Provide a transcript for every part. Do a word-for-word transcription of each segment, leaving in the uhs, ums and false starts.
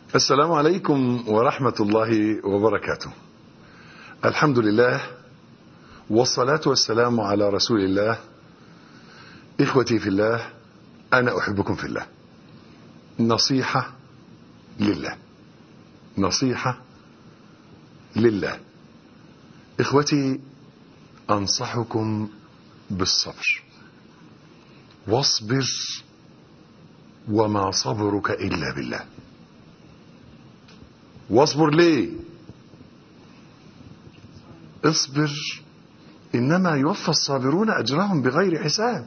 السلام عليكم ورحمة الله وبركاته. الحمد لله والصلاة والسلام على رسول الله. إخوتي في الله، أنا أحبكم في الله. نصيحة لله، نصيحة لله. إخوتي، أنصحكم بالصبر. واصبر وما صبرك إلا بالله. واصبر ليه؟ اصبر، إنما يوفى الصابرون أجرهم بغير حساب.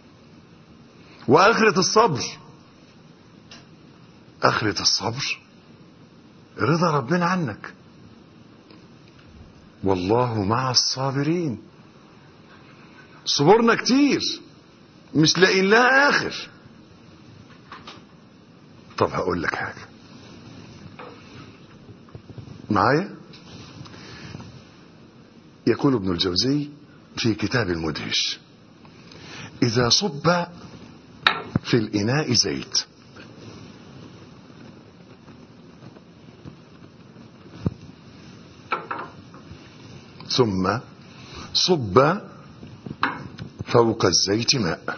وآخرة الصبر، آخرة الصبر رضا ربنا عنك. والله مع الصابرين. صبرنا كتير مش لاقيين لها آخر. طب هقول لك حاجة معايا. يقول ابن الجوزي في كتاب المدهش: إذا صب في الإناء زيت ثم صب فوق الزيت ماء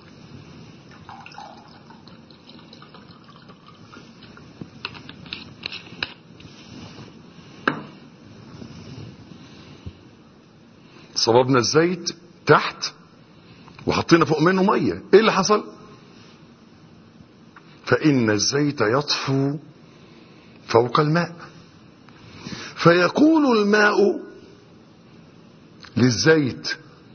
صببنا الزيت تحت وحطينا فوق منه مية، ايه اللي حصل؟ فإن الزيت يطفو فوق الماء، فيقول الماء للزيت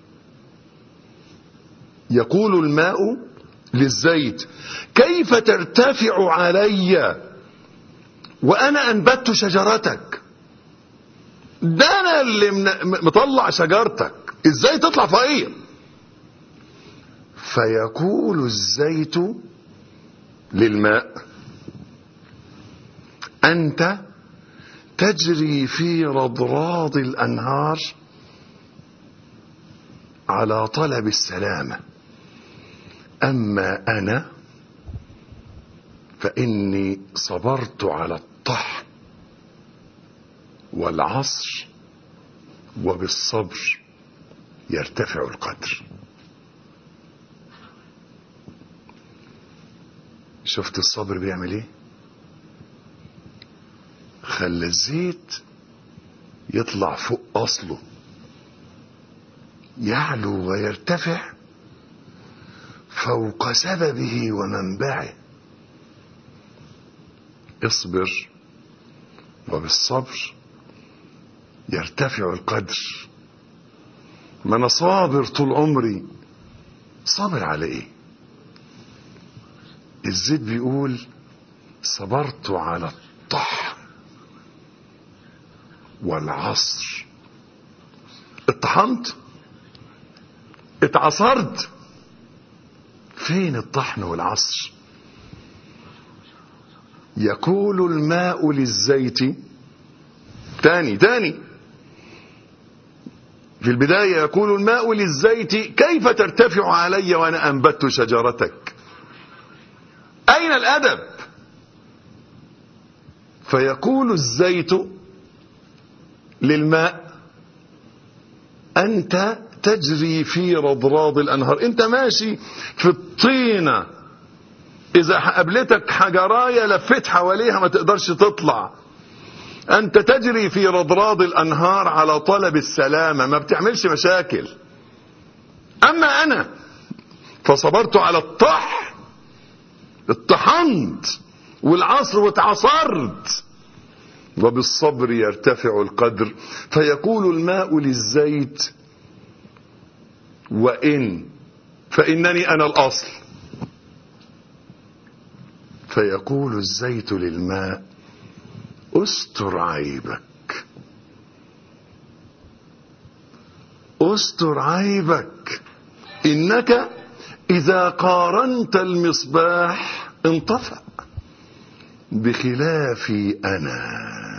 يقول الماء للزيت كيف ترتفع علي وأنا أنبت شجرتك؟ ده أنا اللي مطلع شجرتك، ازاي تطلع فوقيا؟ فيقول الزيت للماء: أنت تجري في رضراض الأنهار على طلب السلامة، أما أنا فإني صبرت على الطحن والعصر، وبالصبر يرتفع القدر. شفت الصبر بيعمل ايه؟ خلى الزيت يطلع فوق أصله، يعلو ويرتفع فوق سببه ومنبعه. اصبر وبالصبر يرتفع القدر. ما انا صابر طول عمري، صابر على ايه؟ الزيت بيقول: صبرت على الطحن والعصر. اتطحنت، اتعصرت. فين الطحن والعصر؟ يقول الماء للزيت تاني تاني في البداية: يقول الماء للزيت كيف ترتفع علي وأنا أنبت شجرتك؟ أين الأدب؟ فيقول الزيت للماء: أنت تجري في رضراض الأنهار. أنت ماشي في الطينة، إذا قابلتك حجراية لفت حواليها ما تقدرش تطلع. أنت تجري في رضراض الأنهار على طلب السلامة، ما بتعملش مشاكل. أما أنا فصبرت على الطحن، اتطحنت، والعصر واتعصرت، وبالصبر يرتفع القدر. فيقول الماء للزيت: وإن فإنني أنا الأصل. فيقول الزيت للماء: استر عيبك، استر عيبك، إنك إذا قارنت المصباح انطفأ بخلافي أنا.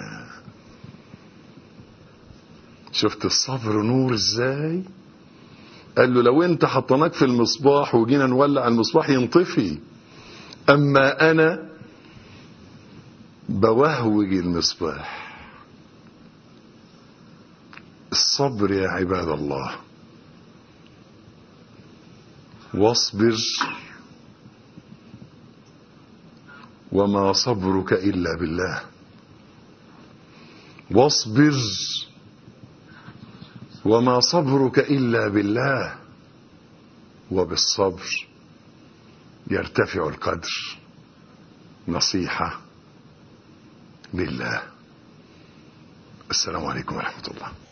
شفت الصبر نور ازاي؟ قال له: لو انت حطناك في المصباح وجينا نولع المصباح ينطفي، اما انا بوهوج المصباح. الصبر يا عباد الله، واصبر وما صبرك إلا بالله، واصبر وما صبرك إلا بالله، وبالصبر يرتفع القدر. نصيحة لله. السلام عليكم ورحمة الله.